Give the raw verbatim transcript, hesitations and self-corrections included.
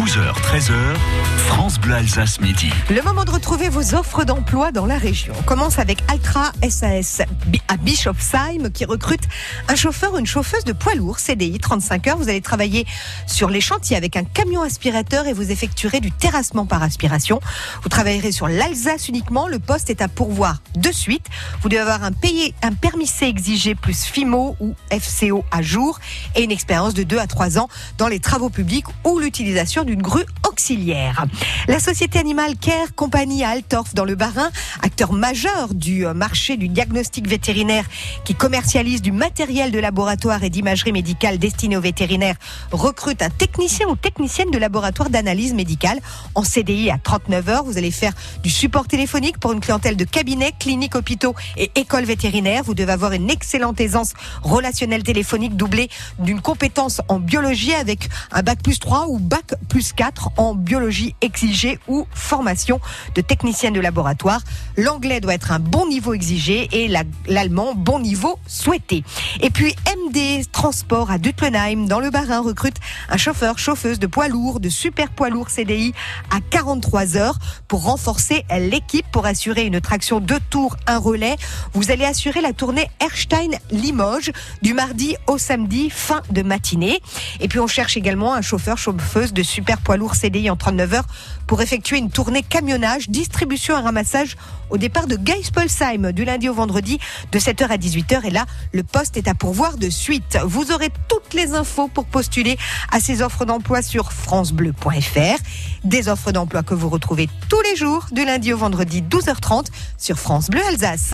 douze heures treize heures, France Bleu Alsace Midi. Le moment de retrouver vos offres d'emploi dans la région. On commence avec Altra S A S à Bischofsheim qui recrute un chauffeur ou une chauffeuse de poids lourd, C D I, trente-cinq heures. Vous allez travailler sur les chantiers avec un camion aspirateur et vous effectuerez du terrassement par aspiration. Vous travaillerez sur l'Alsace uniquement. Le poste est à pourvoir de suite. Vous devez avoir un, payé, un permis C exigé plus F I M O ou F C O à jour et une expérience de deux à trois ans dans les travaux publics ou l'utilisation d'une grue auxiliaire. La société Animal Care Company à Altorf dans le Bas-Rhin, acteur majeur du marché du diagnostic vétérinaire qui commercialise du matériel de laboratoire et d'imagerie médicale destiné aux vétérinaires, recrute un technicien ou technicienne de laboratoire d'analyse médicale en C D I à trente-neuf heures. Vous allez faire du support téléphonique pour une clientèle de cabinets, cliniques, hôpitaux et écoles vétérinaires. Vous devez avoir une excellente aisance relationnelle téléphonique doublée d'une compétence en biologie avec un bac plus trois ou bac plus quatre en biologie exigée ou formation de technicienne de laboratoire. L'anglais doit être un bon niveau exigé et la, l'allemand bon niveau souhaité. Et puis M D Transport à Dutlenheim dans le Bas-Rhin recrute un chauffeur, chauffeuse de poids lourd, de super poids lourd C D I à quarante-trois heures pour renforcer l'équipe, pour assurer une traction deux tours, un relais. Vous allez assurer la tournée Erstein-Limoges du mardi au samedi fin de matinée. Et puis on cherche également un chauffeur, chauffeuse de super poids lourd C D I en trente-neuf heures pour effectuer une tournée camionnage, distribution et ramassage au départ de Geispolsheim du lundi au vendredi de sept heures à dix-huit heures. Et là, le poste est à pourvoir de suite. Vous aurez toutes les infos pour postuler à ces offres d'emploi sur francebleu point f r. Des offres d'emploi que vous retrouvez tous les jours du lundi au vendredi douze heures trente sur France Bleu Alsace.